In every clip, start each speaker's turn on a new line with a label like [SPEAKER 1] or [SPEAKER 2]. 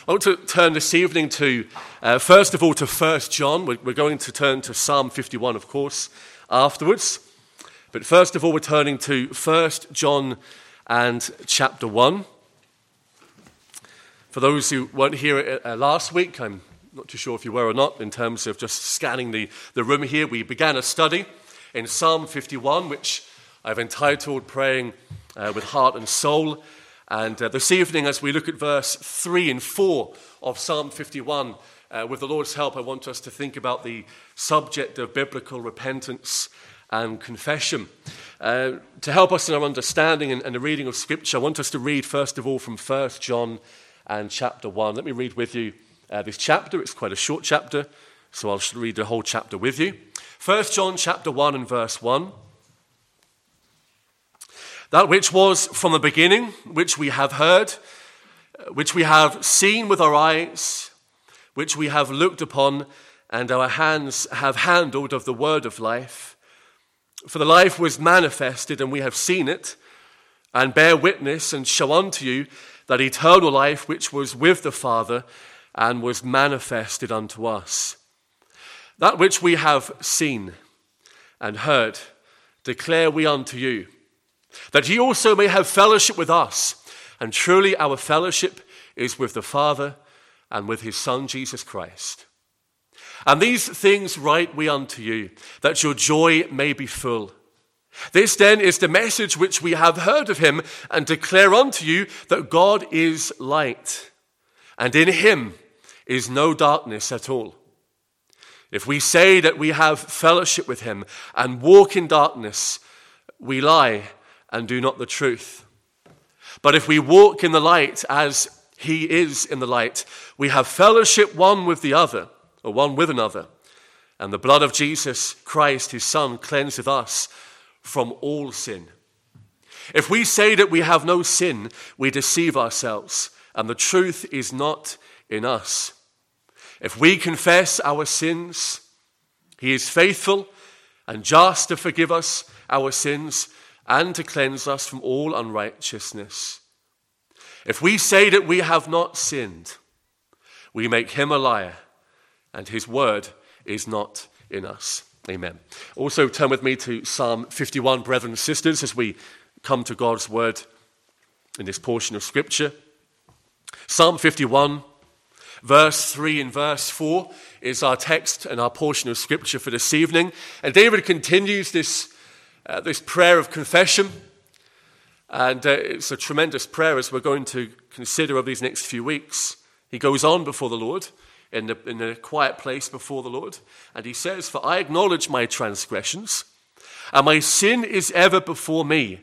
[SPEAKER 1] I want to turn this evening to, first of all, to 1 John. We're going to turn to Psalm 51, of course, afterwards. But first of all, we're turning to 1 John and chapter 1. For those who weren't here last week, I'm not too sure if you were or not, in terms of just scanning the room here, we began a study in Psalm 51, which I've entitled Praying with Heart and Soul. And this evening, as we look at verse 3 and 4 of Psalm 51, with the Lord's help, I want us to think about the subject of biblical repentance and confession. To help us in our understanding and the reading of Scripture, I want us to read, first of all, from 1 John and chapter 1. Let me read with you this chapter. It's quite a short chapter, so I'll read the whole chapter with you. 1 John chapter 1 and verse 1. That which was from the beginning, which we have heard, which we have seen with our eyes, which we have looked upon, and our hands have handled of the word of life. For the life was manifested, and we have seen it, and bear witness, and show unto you that eternal life which was with the Father, and was manifested unto us. That which we have seen and heard, declare we unto you, that ye also may have fellowship with us. And truly our fellowship is with the Father and with his Son, Jesus Christ. And these things write we unto you, that your joy may be full. This then is the message which we have heard of him, and declare unto you that God is light, and in him is no darkness at all. If we say that we have fellowship with him and walk in darkness, we lie and do not the truth. But if we walk in the light as he is in the light, we have fellowship one with another, and the blood of Jesus Christ, his Son, cleanseth us from all sin. If we say that we have no sin, we deceive ourselves, and the truth is not in us. If we confess our sins, he is faithful and just to forgive us our sins and to cleanse us from all unrighteousness. If we say that we have not sinned, we make him a liar, and his word is not in us. Amen. Also turn with me to Psalm 51, brethren and sisters, as we come to God's word in this portion of Scripture. Psalm 51, verse 3 and verse 4 is our text and our portion of Scripture for this evening. And David continues this prayer of confession, and it's a tremendous prayer as we're going to consider over these next few weeks. He goes on before the Lord in a quiet place before the Lord, and he says, "For I acknowledge my transgressions, and my sin is ever before me.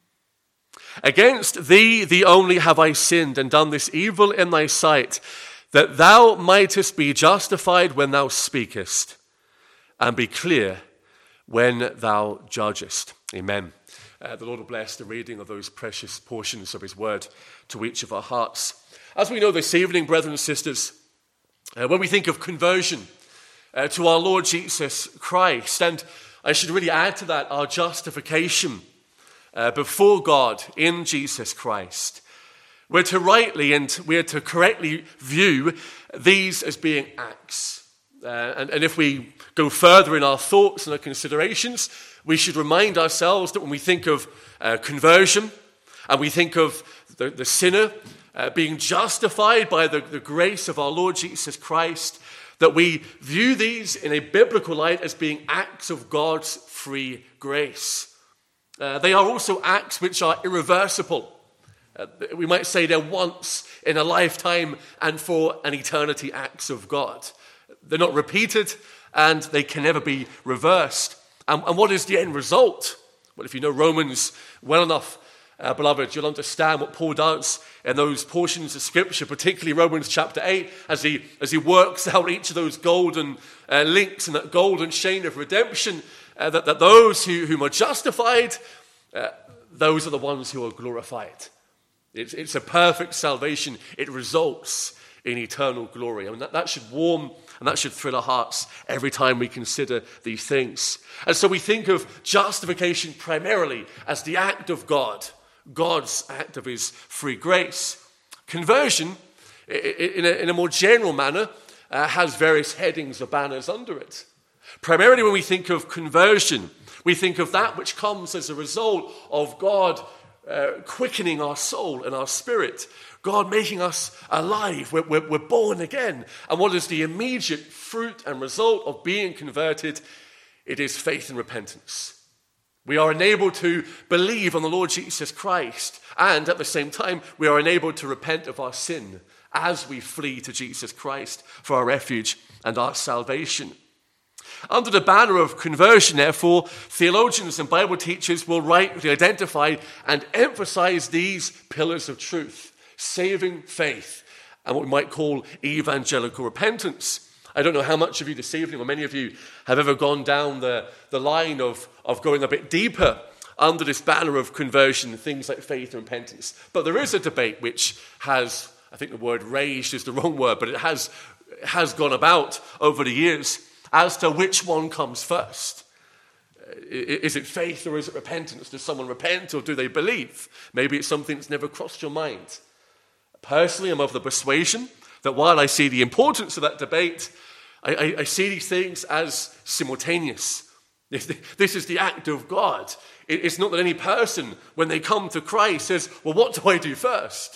[SPEAKER 1] Against thee, thee only have I sinned, and done this evil in thy sight, that thou mightest be justified when thou speakest, and be clear when thou judgest." Amen. The Lord will bless the reading of those precious portions of his word to each of our hearts. As we know this evening, brethren and sisters, when we think of conversion to our Lord Jesus Christ, and I should really add to that our justification before God in Jesus Christ, we're to correctly view these as being acts. And if we go further in our thoughts and our considerations, we should remind ourselves that when we think of conversion and we think of the sinner being justified by the grace of our Lord Jesus Christ, that we view these in a biblical light as being acts of God's free grace. They are also acts which are irreversible. We might say they're once in a lifetime and for an eternity acts of God. They're not repeated, and they can never be reversed. And what is the end result? Well, if you know Romans well enough, beloved, you'll understand what Paul does in those portions of Scripture, particularly Romans chapter 8, as he works out each of those golden links and that golden chain of redemption, that those whom are justified, those are the ones who are glorified. It's a perfect salvation. It results in eternal glory. I mean, that should warm and that should thrill our hearts every time we consider these things. And so we think of justification primarily as the act of God, God's act of his free grace. Conversion in a more general manner, has various headings or banners under it. Primarily when we think of conversion, we think of that which comes as a result of God quickening our soul and our spirit, God making us alive. We're born again. And what is the immediate fruit and result of being converted? It is faith and repentance. We are enabled to believe on the Lord Jesus Christ, and at the same time, we are enabled to repent of our sin as we flee to Jesus Christ for our refuge and our salvation. Under the banner of conversion, therefore, theologians and Bible teachers will rightly identify and emphasize these pillars of truth: saving faith and what we might call evangelical repentance. I don't know how much of you this evening, or many of you, have ever gone down the line of going a bit deeper under this banner of conversion, things like faith and repentance. But there is a debate which has, I think the word raged is the wrong word, but it has gone about over the years as to which one comes first. Is it faith or is it repentance? Does someone repent or do they believe? Maybe it's something that's never crossed your mind. Personally, I'm of the persuasion that while I see the importance of that debate, I see these things as simultaneous. This is the act of God. It's not that any person, when they come to Christ, says, well, what do I do first?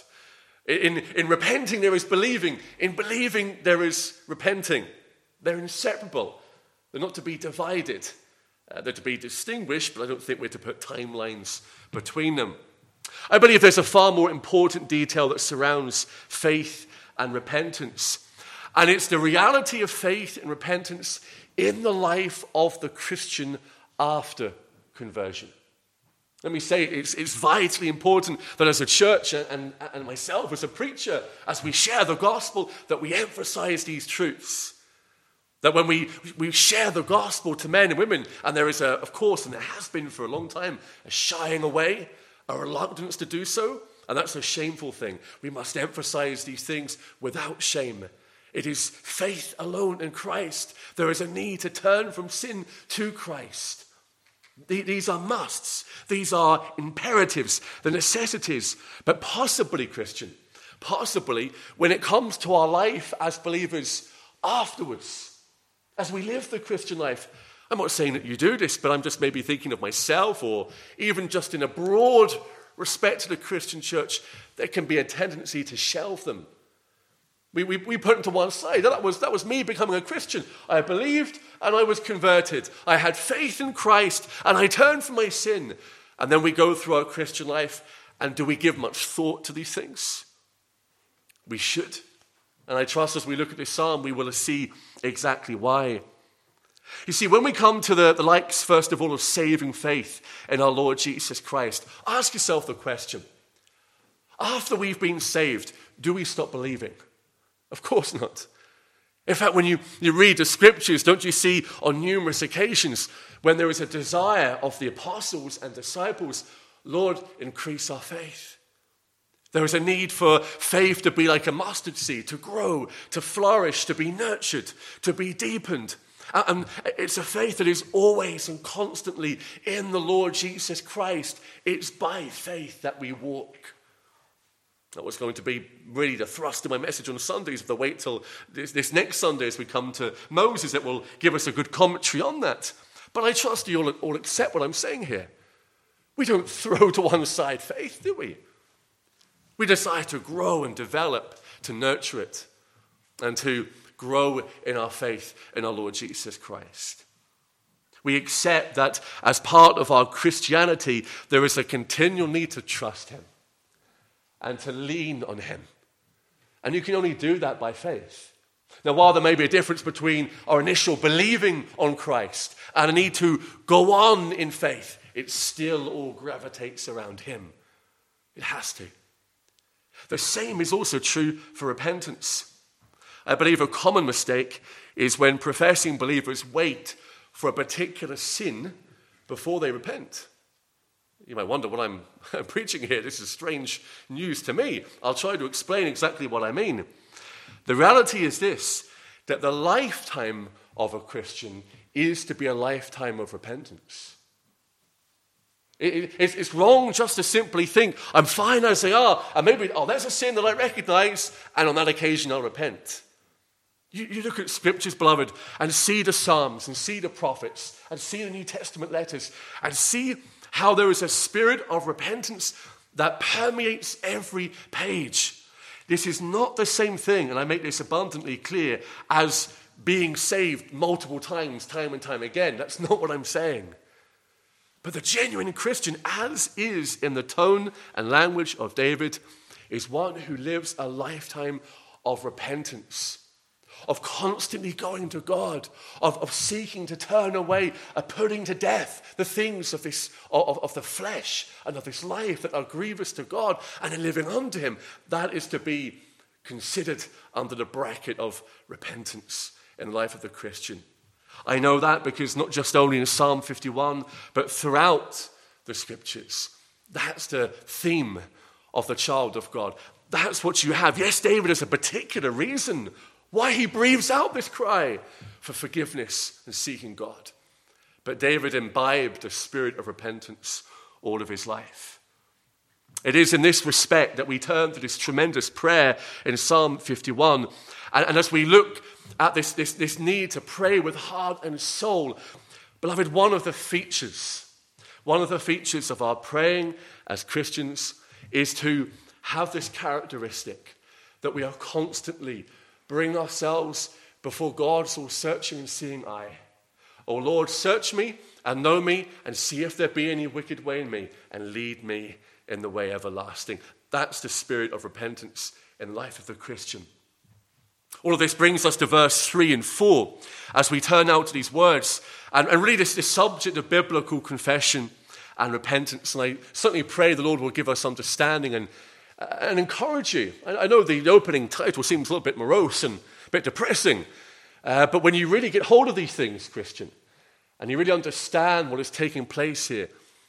[SPEAKER 1] In repenting, there is believing. In believing, there is repenting. They're inseparable. They're not to be divided. They're to be distinguished, but I don't think we're to put timelines between them. I believe there's a far more important detail that surrounds faith and repentance. And it's the reality of faith and repentance in the life of the Christian after conversion. Let me say, it's vitally important that as a church and myself as a preacher, as we share the gospel, that we emphasize these truths. That when we share the gospel to men and women, and there is, of course, and there has been for a long time, a shying away, a reluctance to do so, and that's a shameful thing. We must emphasize these things without shame. It is faith alone in Christ. There is a need to turn from sin to Christ. These are musts. These are imperatives, the necessities. But possibly, Christian, possibly when it comes to our life as believers afterwards, as we live the Christian life, I'm not saying that you do this, but I'm just maybe thinking of myself, or even just in a broad respect to the Christian church, there can be a tendency to shelve them. We put them to one side. That was me becoming a Christian. I believed and I was converted. I had faith in Christ and I turned from my sin. And then we go through our Christian life, and do we give much thought to these things? We should. And I trust as we look at this psalm, we will see exactly why. You see, when we come to the likes, first of all, of saving faith in our Lord Jesus Christ, ask yourself the question: after we've been saved, do we stop believing? Of course not. In fact, when you read the scriptures, don't you see on numerous occasions when there is a desire of the apostles and disciples, Lord, increase our faith. There is a need for faith to be like a mustard seed, to grow, to flourish, to be nurtured, to be deepened. And it's a faith that is always and constantly in the Lord Jesus Christ. It's by faith that we walk. That was going to be really the thrust of my message on Sundays, but wait till this next Sunday as we come to Moses that will give us a good commentary on that. But I trust you all accept what I'm saying here. We don't throw to one side faith, do we? We decide to grow and develop, to nurture it, and to grow in our faith in our Lord Jesus Christ. We accept that as part of our Christianity, there is a continual need to trust him and to lean on him. And you can only do that by faith. Now, while there may be a difference between our initial believing on Christ and a need to go on in faith, it still all gravitates around him. It has to. The same is also true for repentance. I believe a common mistake is when professing believers wait for a particular sin before they repent. You might wonder what I'm preaching here. This is strange news to me. I'll try to explain exactly what I mean. The reality is this, that the lifetime of a Christian is to be a lifetime of repentance. It's wrong just to simply think, I'm fine as they are, and maybe, there's a sin that I recognize, and on that occasion I'll repent. You look at scriptures, beloved, and see the Psalms, and see the prophets, and see the New Testament letters, and see how there is a spirit of repentance that permeates every page. This is not the same thing, and I make this abundantly clear, as being saved multiple times, time and time again. That's not what I'm saying. But the genuine Christian, as is in the tone and language of David, is one who lives a lifetime of repentance, of constantly going to God, of seeking to turn away, of putting to death the things of the flesh and of this life that are grievous to God, and in living unto him. That is to be considered under the bracket of repentance in the life of the Christian. I know that because not just only in Psalm 51, but throughout the scriptures, that's the theme of the child of God. That's what you have. Yes, David has a particular reason why he breathes out this cry for forgiveness and seeking God. But David imbibed the spirit of repentance all of his life. It is in this respect that we turn to this tremendous prayer in Psalm 51. And as we look at this need to pray with heart and soul, beloved, one of the features of our praying as Christians is to have this characteristic that we are constantly bring ourselves before God's all-searching and seeing eye. O Lord, search me and know me and see if there be any wicked way in me and lead me in the way everlasting. That's the spirit of repentance in the life of the Christian. All of this brings us to verse 3 and 4 as we turn out to these words and really this subject of biblical confession and repentance. And I certainly pray the Lord will give us understanding and encourage you. I know the opening title seems a little bit morose and a bit depressing, but when you really get hold of these things, Christian, and you really understand what is taking place here,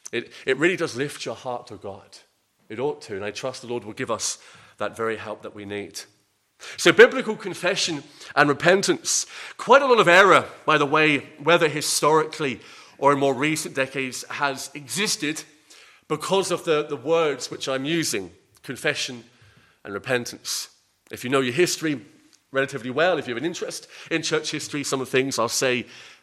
[SPEAKER 1] it really does lift your heart to God. It ought to, and I trust the Lord will give us that very help that we need. So biblical confession and repentance, quite a lot of error, by the way, whether historically or in more recent decades, has existed because of the words which I'm using, confession and repentance. If you know your history relatively well, if you have an interest in church history, some of the things I'll say,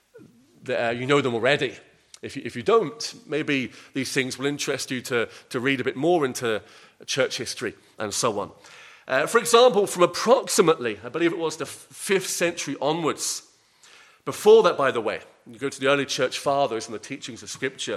[SPEAKER 1] that, you know them already. If you don't, maybe these things will interest you to read a bit more into church history and so on. For example, from approximately, I believe it was the 5th century onwards, before that, by the way, you go to the early church fathers and the teachings of Scripture,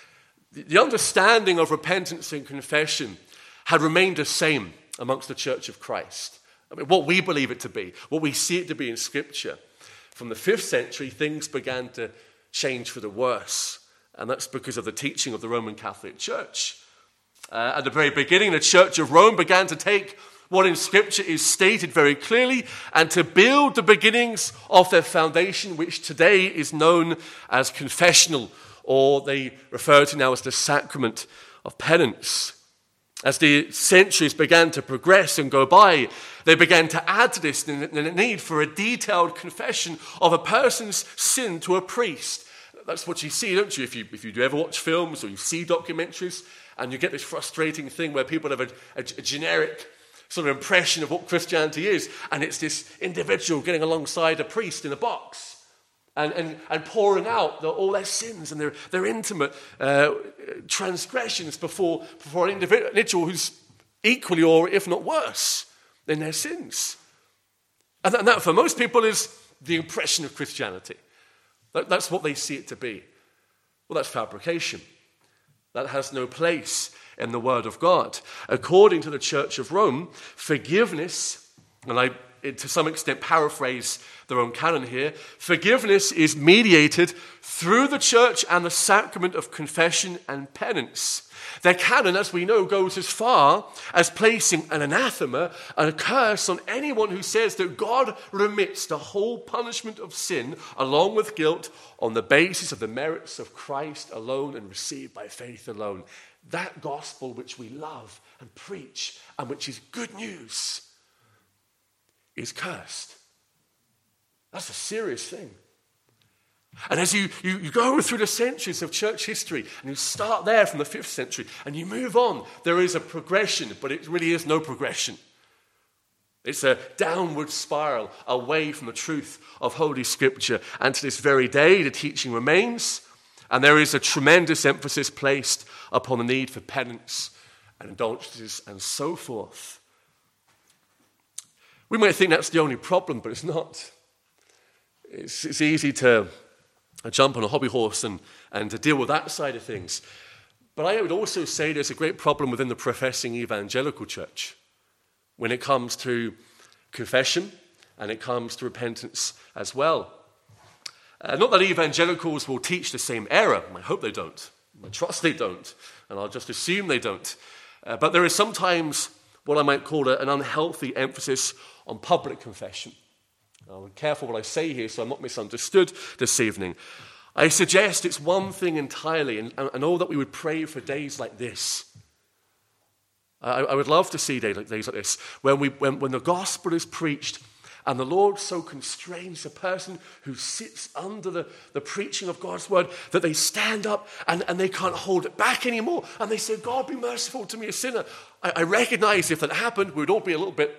[SPEAKER 1] the understanding of repentance and confession had remained the same amongst the Church of Christ. I mean, what we believe it to be, what we see it to be in Scripture. From the 5th century, things began to change for the worse, and that's because of the teaching of the Roman Catholic Church. At the very beginning, the Church of Rome began to take what in Scripture is stated very clearly and to build the beginnings of their foundation, which today is known as confessional, or they refer to now as the sacrament of penance. As the centuries began to progress and go by, they began to add to this the need for a detailed confession of a person's sin to a priest. That's what you see, don't you? If you do ever watch films or you see documentaries, and you get this frustrating thing where people have a generic sort of impression of what Christianity is, and it's this individual getting alongside a priest in a box and pouring out all their sins and their intimate transgressions before an individual who's equally or if not worse in their sins. And that for most people is the impression of Christianity. That's what they see it to be. Well, that's fabrication. That has no place in the Word of God. According to the Church of Rome, forgiveness, and I to some extent paraphrase their own canon here, forgiveness is mediated through the church and the sacrament of confession and penance. Their canon, as we know, goes as far as placing an anathema and a curse on anyone who says that God remits the whole punishment of sin along with guilt on the basis of the merits of Christ alone and received by faith alone. That gospel which we love and preach and which is good news is cursed. That's a serious thing. And as you go through the centuries of church history, and you start there from the 5th century, and you move on, there is a progression, but it really is no progression. It's a downward spiral away from the truth of Holy Scripture. And to this very day, the teaching remains, and there is a tremendous emphasis placed upon the need for penance and indulgences and so forth. We might think that's the only problem, but it's not. It's easy to jump on a hobby horse and to deal with that side of things. But I would also say there's a great problem within the professing evangelical church when it comes to confession and it comes to repentance as well. Not that evangelicals will teach the same error. I hope they don't. I trust they don't. And I'll just assume they don't. But there is sometimes what I might call an unhealthy emphasis on public confession. I'm careful what I say here so I'm not misunderstood this evening. I suggest it's one thing entirely, and all that we would pray for days like this. I would love to see days like this, when the gospel is preached and the Lord so constrains the person who sits under the preaching of God's word that they stand up and they can't hold it back anymore. And they say, God, be merciful to me, a sinner. I recognize if that happened, we'd all be a little bit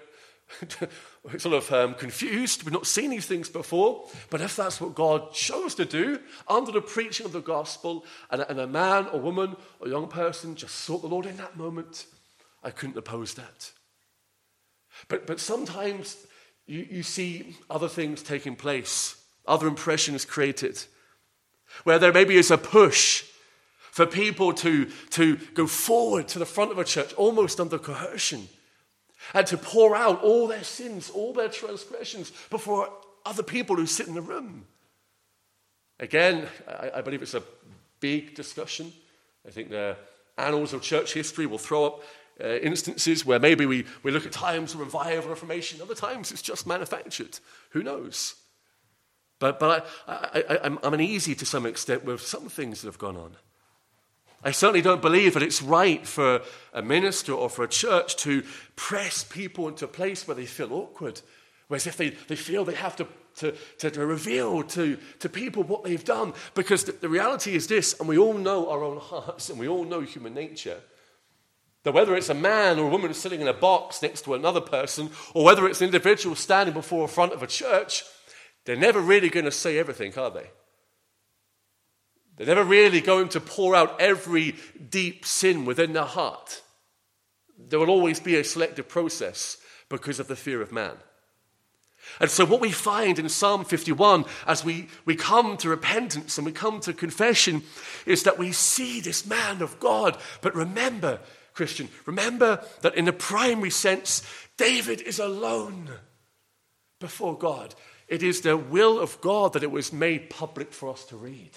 [SPEAKER 1] confused. We've not seen these things before. But if that's what God chose to do under the preaching of the gospel, and a man or woman or young person just sought the Lord in that moment, I couldn't oppose that. But sometimes you see other things taking place, other impressions created, where there maybe is a push for people to go forward to the front of a church, almost under coercion, and to pour out all their sins, all their transgressions before other people who sit in the room. Again, I believe it's a big discussion. I think the annals of church history will throw up instances where maybe we look at times of revival, reformation. Other times it's just manufactured. Who knows? But I'm uneasy to some extent with some things that have gone on. I certainly don't believe that it's right for a minister or for a church to press people into a place where they feel awkward, whereas if they feel they have to reveal to people what they've done. Because the reality is this, and we all know our own hearts, and we all know human nature, that whether it's a man or a woman sitting in a box next to another person, or whether it's an individual standing before a front of a church, they're never really going to say everything, are they? They're never really going to pour out every deep sin within their heart. There will always be a selective process because of the fear of man. And so what we find in Psalm 51 as we come to repentance and we come to confession is that we see this man of God. But remember, Christian, remember that in the primary sense, David is alone before God. It is the will of God that it was made public for us to read.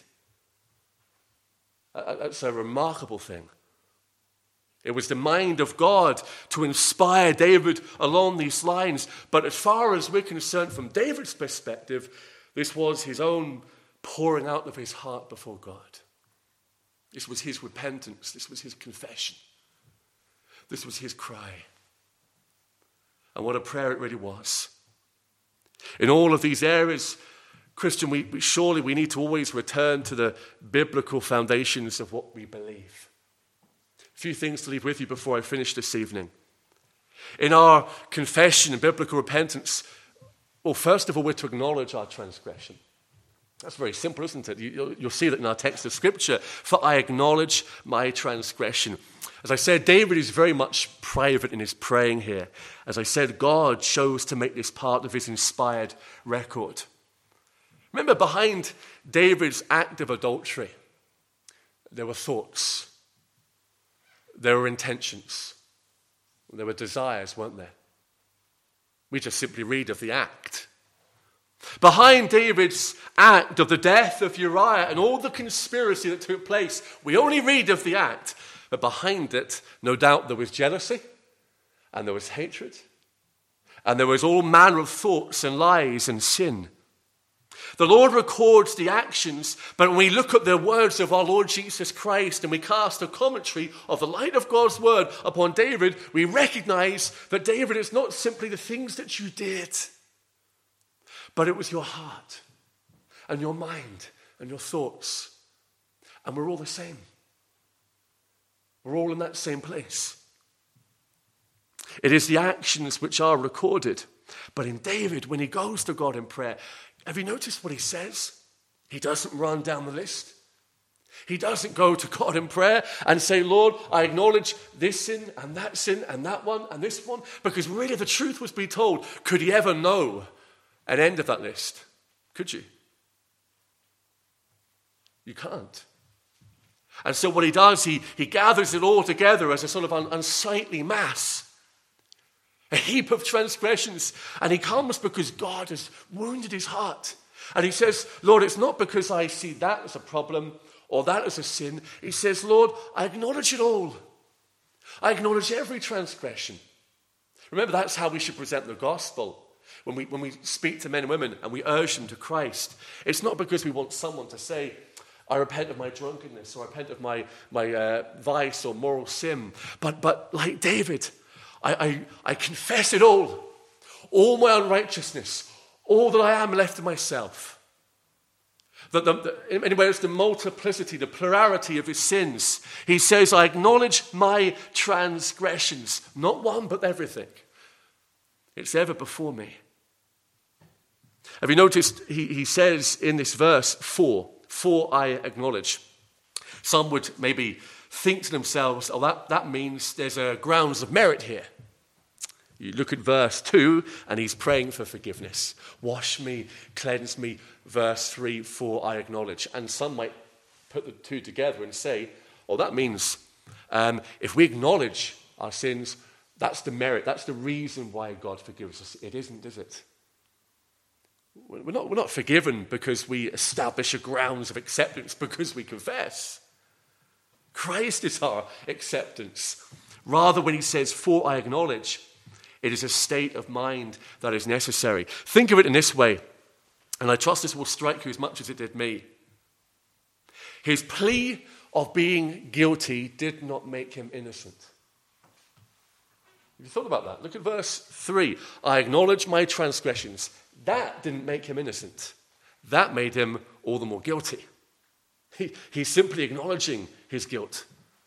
[SPEAKER 1] That's a remarkable thing. It was the mind of God to inspire David along these lines. But as far as we're concerned from David's perspective, this was his own pouring out of his heart before God. This was his repentance. This was his confession. This was his cry. And what a prayer it really was. In all of these areas, Christian, we need to always return to the biblical foundations of what we believe. A few things to leave with you before I finish this evening. In our confession and biblical repentance, well, first of all, we're to acknowledge our transgression. That's very simple, isn't it? You'll see that in our text of Scripture. For I acknowledge my transgression. As I said, David is very much private in his praying here. As I said, God chose to make this part of his inspired record. Remember, behind David's act of adultery, there were thoughts, there were intentions, there were desires, weren't there? We just simply read of the act. Behind David's act of the death of Uriah and all the conspiracy that took place, we only read of the act, but behind it, no doubt there was jealousy, and there was hatred, and there was all manner of thoughts and lies and sin. The Lord records the actions, but when we look at the words of our Lord Jesus Christ and we cast a commentary of the light of God's word upon David, we recognize that David is not simply the things that you did, but it was your heart and your mind and your thoughts. And we're all the same. We're all in that same place. It is the actions which are recorded. But in David, when he goes to God in prayer, have you noticed what he says? He doesn't run down the list. He doesn't go to God in prayer and say, Lord, I acknowledge this sin and that one and this one. Because really the truth was be told. Could he ever know an end of that list? Could you? You can't. And so what he does, he gathers it all together as a sort of unsightly mass. A heap of transgressions. And he comes because God has wounded his heart. And he says, Lord, it's not because I see that as a problem or that as a sin. He says, Lord, I acknowledge it all. I acknowledge every transgression. Remember, that's how we should present the gospel. When we speak to men and women and we urge them to Christ, it's not because we want someone to say, I repent of my drunkenness or I repent of my vice or moral sin. But like David, I confess it all my unrighteousness, all that I am left of myself. In many ways, the multiplicity, the plurality of his sins. He says, I acknowledge my transgressions, not one, but everything. It's ever before me. Have you noticed he says in this verse, for I acknowledge. Some would maybe think to themselves, oh, that means there's a grounds of merit here. You look at verse 2, and he's praying for forgiveness. Wash me, cleanse me. Verse 3, for I acknowledge. And some might put the two together and say, oh, that means if we acknowledge our sins, that's the merit, that's the reason why God forgives us. It isn't, is it? We're not forgiven because we establish a grounds of acceptance because we confess. Christ is our acceptance. Rather, when he says, for I acknowledge, it is a state of mind that is necessary. Think of it in this way, and I trust this will strike you as much as it did me. His plea of being guilty did not make him innocent. Have you thought about that? Look at verse 3. I acknowledge my transgressions. That didn't make him innocent. That made him all the more guilty. He's simply acknowledging his guilt.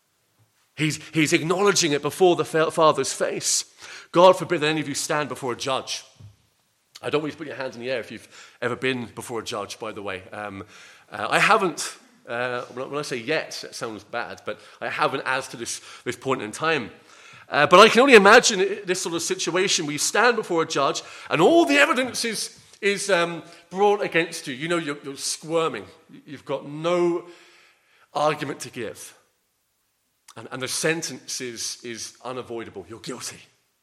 [SPEAKER 1] He's acknowledging it before the Father's face. God forbid that any of you stand before a judge. I don't want you to put your hands in the air if you've ever been before a judge, by the way. I haven't, when I say yet, that sounds bad, but I haven't as to this point in time. But I can only imagine this sort of situation where you stand before a judge and all the evidence is brought against you. You know, you're squirming. You've got no argument to give. And the sentence is unavoidable. You're guilty.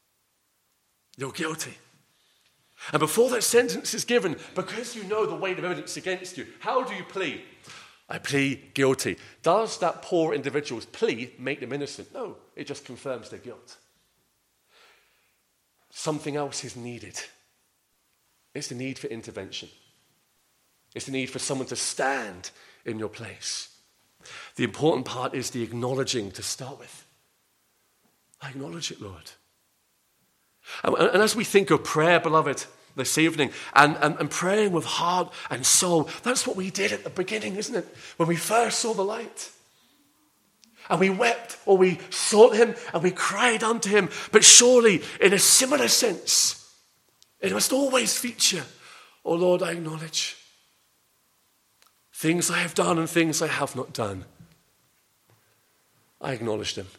[SPEAKER 1] You're guilty. And before that sentence is given, because you know the weight of evidence against you, how do you plead? I plead guilty. Does that poor individual's plea make them innocent? No, it just confirms their guilt. Something else is needed. It's the need for intervention. It's the need for someone to stand in your place. The important part is the acknowledging to start with. I acknowledge it, Lord. And as we think of prayer, beloved, this evening, and praying with heart and soul, that's what we did at the beginning, isn't it? When we first saw the light. And we wept, or we sought him, and we cried unto him. But surely, in a similar sense, it must always feature, oh Lord, I acknowledge things I have done and things I have not done. I acknowledge them.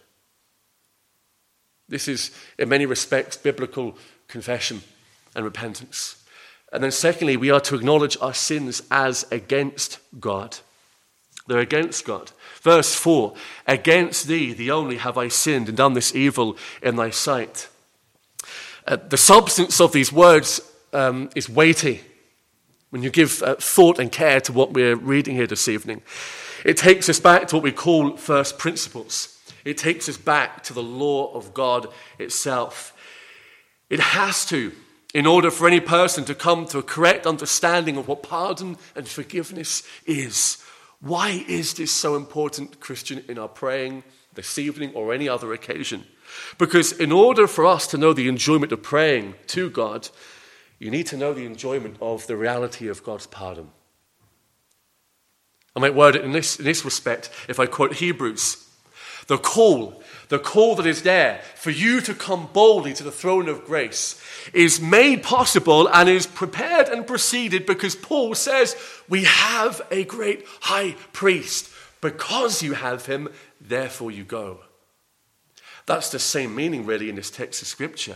[SPEAKER 1] This is, in many respects, biblical confession and repentance. And then secondly, we are to acknowledge our sins as against God. They're against God. Verse 4, against thee, the only, have I sinned and done this evil in thy sight. The substance of these words is weighty when you give thought and care to what we're reading here this evening. It takes us back to what we call first principles. It takes us back to the law of God itself. It has to, in order for any person to come to a correct understanding of what pardon and forgiveness is. Why is this so important, Christian, in our praying this evening or any other occasion? Because in order for us to know the enjoyment of praying to God, you need to know the enjoyment of the reality of God's pardon. I might word it in this respect if I quote Hebrews. The call that is there for you to come boldly to the throne of grace is made possible and is prepared and preceded because Paul says, we have a great high priest. Because you have him, therefore you go. That's the same meaning really in this text of Scripture.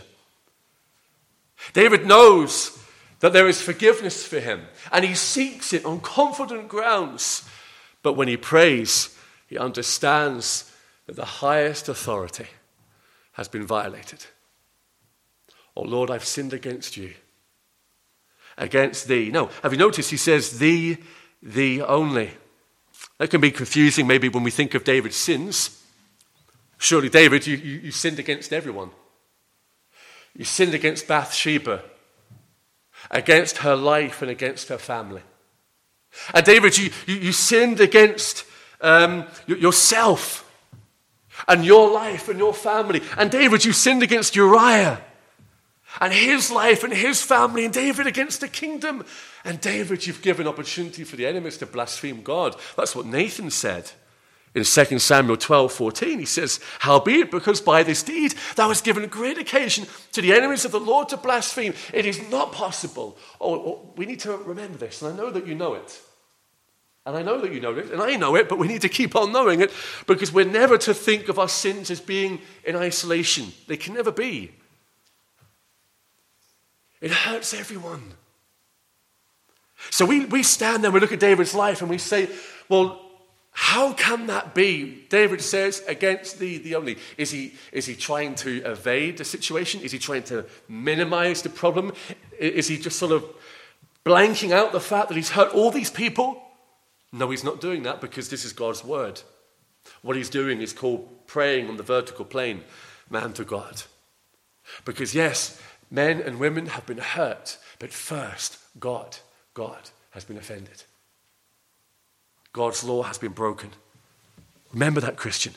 [SPEAKER 1] David knows that there is forgiveness for him, and he seeks it on confident grounds. But when he prays, he understands that the highest authority has been violated. Oh Lord, I've sinned against you, against thee. No, have you noticed he says thee only? That can be confusing maybe when we think of David's sins. Surely, David, you sinned against everyone. You sinned against Bathsheba, against her life and against her family. And David, you sinned against yourself and your life and your family. And David, you sinned against Uriah and his life and his family. And David against the kingdom. And David, you've given opportunity for the enemies to blaspheme God. That's what Nathan said in 2 Samuel 12:14. He says, howbeit, because by this deed thou hast given great occasion to the enemies of the Lord to blaspheme, it is not possible. We need to remember this, and I know that you know it. And I know that you know it, and I know it, but we need to keep on knowing it because we're never to think of our sins as being in isolation. They can never be. It hurts everyone. So we stand there, we look at David's life and we say, well, how can that be? David says, against thee, the only. Is he trying to evade the situation? Is he trying to minimize the problem? Is he just sort of blanking out the fact that he's hurt all these people? No, he's not doing that because this is God's word. What he's doing is called praying on the vertical plane, man to God. Because yes, men and women have been hurt, but first, God has been offended. God's law has been broken. Remember that, Christian.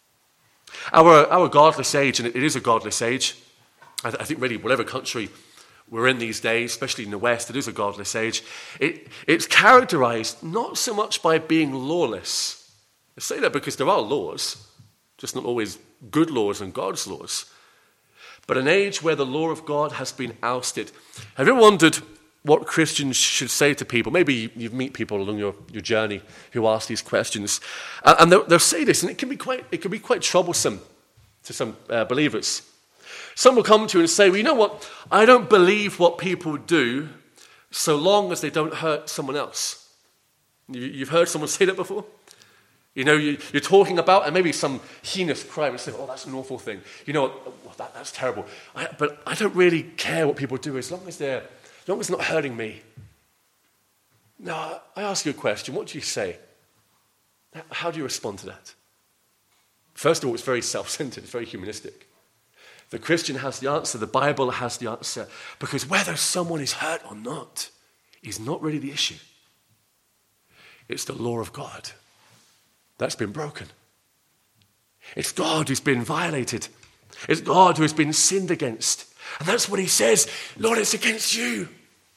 [SPEAKER 1] Our godless age, and it is a godless age, I think really whatever country we're in these days, especially in the West, it is a godless age. It's characterized not so much by being lawless. I say that because there are laws, just not always good laws and God's laws. But an age where the law of God has been ousted. Have you ever wondered what Christians should say to people? Maybe you meet people along your journey who ask these questions. And they'll say this, and it can be quite troublesome to some believers. Some will come to you and say, well, you know what? I don't believe what people do so long as they don't hurt someone else. You've heard someone say that before? You know, you're talking about, and maybe some heinous crime, and say, oh, that's an awful thing. You know what? That's terrible. But I don't really care what people do as long as it's not hurting me. Now, I ask you a question. What do you say? How do you respond to that? First of all, it's very self-centered. It's very humanistic. The Christian has the answer. The Bible has the answer. Because whether someone is hurt or not is not really the issue. It's the law of God that's been broken. It's God who's been violated. It's God who has been sinned against. And that's what he says. Lord, it's against you.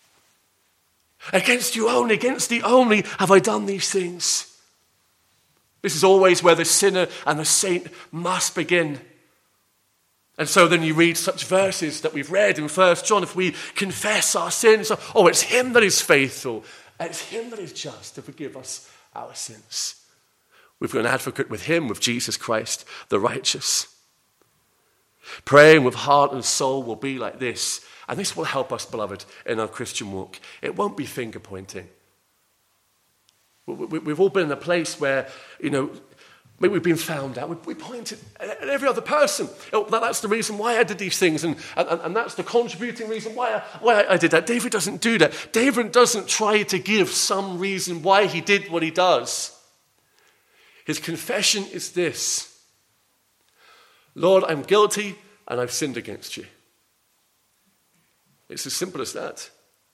[SPEAKER 1] Against you only, against thee only have I done these things. This is always where the sinner and the saint must begin. And so then you read such verses that we've read in 1 John, if we confess our sins, oh, it's him that is faithful, it's him that is just to forgive us our sins. We've got an advocate with him, with Jesus Christ, the righteous. Praying with heart and soul will be like this, and this will help us, beloved, in our Christian walk. It won't be finger pointing. We've all been in a place where, maybe we've been found out. We point at every other person. Oh, that's the reason why I did these things, and that's the contributing reason why I did that. David doesn't do that. David doesn't try to give some reason why he did what he does. His confession is this: Lord, I'm guilty and I've sinned against you. It's as simple as that.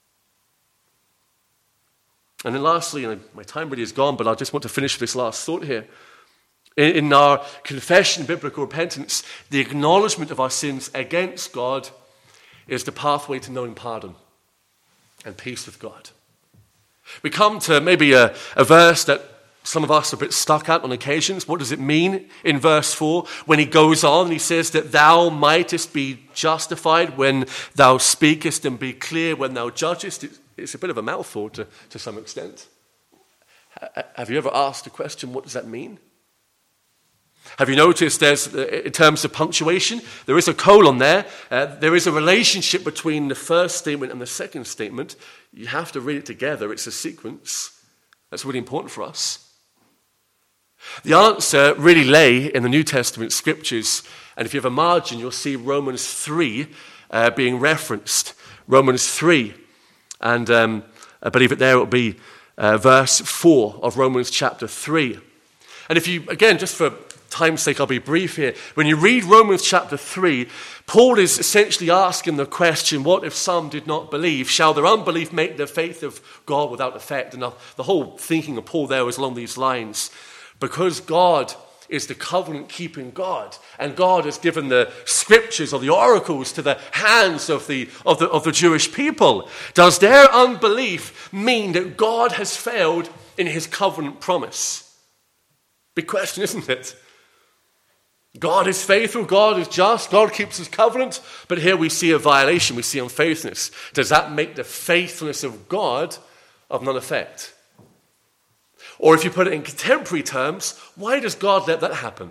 [SPEAKER 1] And then lastly, and my time really is gone, but I just want to finish this last thought here. In our confession, biblical repentance, the acknowledgement of our sins against God is the pathway to knowing pardon and peace with God. We come to maybe a verse that some of us are a bit stuck at on occasions. What does it mean in verse 4 when he goes on and he says that thou mightest be justified when thou speakest and be clear when thou judgest? It's a bit of a mouthful to some extent. Have you ever asked the question, what does that mean? Have you noticed there's, in terms of punctuation, there is a colon there. There is a relationship between the first statement and the second statement. You have to read it together. It's a sequence. That's really important for us. The answer really lay in the New Testament scriptures. And if you have a margin, you'll see Romans 3 being referenced. Romans 3. And I believe it there will be verse 4 of Romans chapter 3. And if you, again, just for time's sake, I'll be brief here. When you read Romans chapter 3, Paul is essentially asking the question, what if some did not believe? Shall their unbelief make the faith of God without effect? And the whole thinking of Paul there was along these lines. Because God is the covenant-keeping God, and God has given the scriptures or the oracles to the hands of the Jewish people, does their unbelief mean that God has failed in his covenant promise? Big question, isn't it? God is faithful, God is just, God keeps his covenant, but here we see a violation, we see unfaithfulness. Does that make the faithfulness of God of none effect? Or if you put it in contemporary terms, why does God let that happen?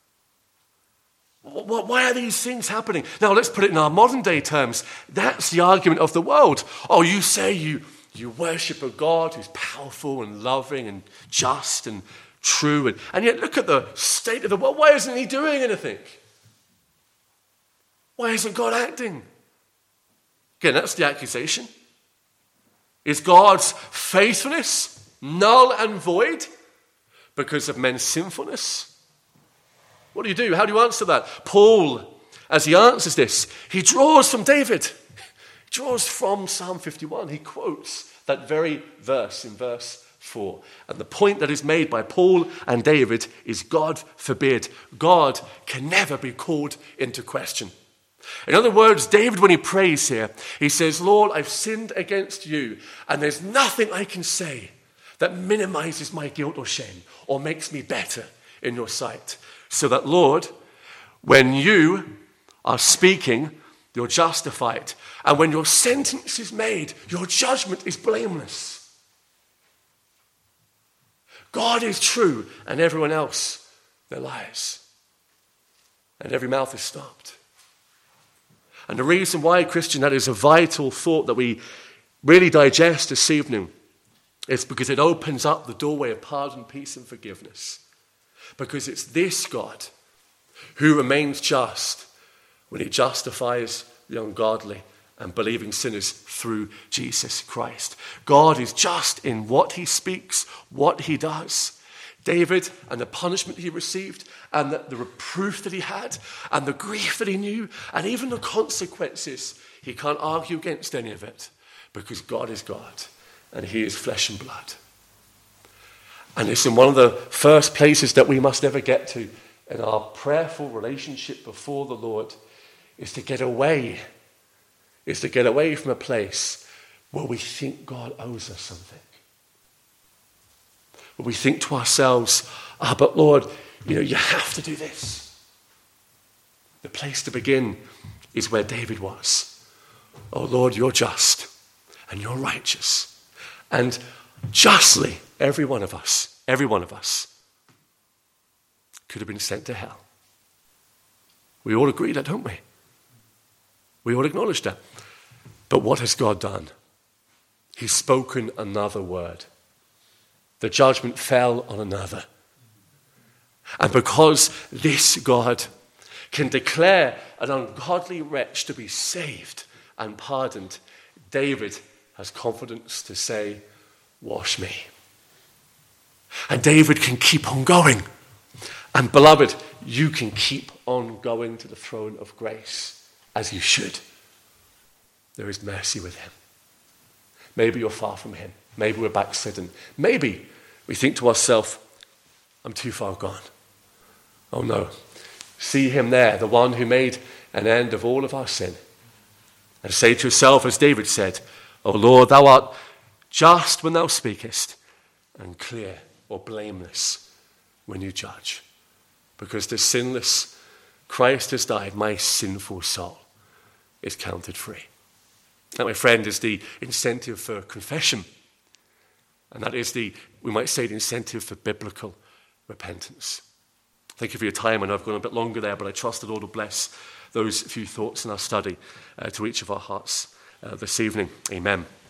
[SPEAKER 1] Why are these things happening? Now let's put it in our modern day terms. That's the argument of the world. Oh, you say you worship a God who's powerful and loving and just and true, and yet look at the state of the world. Why isn't he doing anything? Why isn't God acting? Again, that's the accusation. Is God's faithfulness null and void because of men's sinfulness? What do you do? How do you answer that? Paul, as he answers this, he draws from David. He draws from Psalm 51. He quotes that very verse in verse 4. And the point that is made by Paul and David is, God forbid, God can never be called into question. In other words, David, when he prays here, he says, Lord, I've sinned against you, and there's nothing I can say that minimizes my guilt or shame or makes me better in your sight. So that, Lord, when you are speaking, you're justified. And when your sentence is made, your judgment is blameless. God is true, and everyone else, they're lies. And every mouth is stopped. And the reason why, Christian, that is a vital thought that we really digest this evening is because it opens up the doorway of pardon, peace, and forgiveness. Because it's this God who remains just when he justifies the ungodly and believing sinners through Jesus Christ. God is just in what he speaks, what he does. David and the punishment he received and the reproof that he had and the grief that he knew and even the consequences, he can't argue against any of it because God is God and he is flesh and blood. And it's in one of the first places that we must ever get to in our prayerful relationship before the Lord is to get away from a place where we think God owes us something. Where we think to ourselves, but Lord, you have to do this. The place to begin is where David was. Oh Lord, you're just and you're righteous. And justly, every one of us could have been sent to hell. We all agree that, don't we? We all acknowledge that. But what has God done? He's spoken another word. The judgment fell on another. And because this God can declare an ungodly wretch to be saved and pardoned, David has confidence to say, wash me. And David can keep on going. And beloved, you can keep on going to the throne of grace as you should. There is mercy with him. Maybe you're far from him. Maybe we're backslidden. Maybe we think to ourselves, I'm too far gone. Oh no. See him there, the one who made an end of all of our sin. And say to yourself, as David said, O Lord, thou art just when thou speakest, and clear or blameless when you judge. Because the sinless Christ has died, my sinful soul is counted free. That, my friend, is the incentive for confession. And that is we might say, the incentive for biblical repentance. Thank you for your time. I know I've gone a bit longer there, but I trust the Lord will bless those few thoughts in our study to each of our hearts this evening. Amen.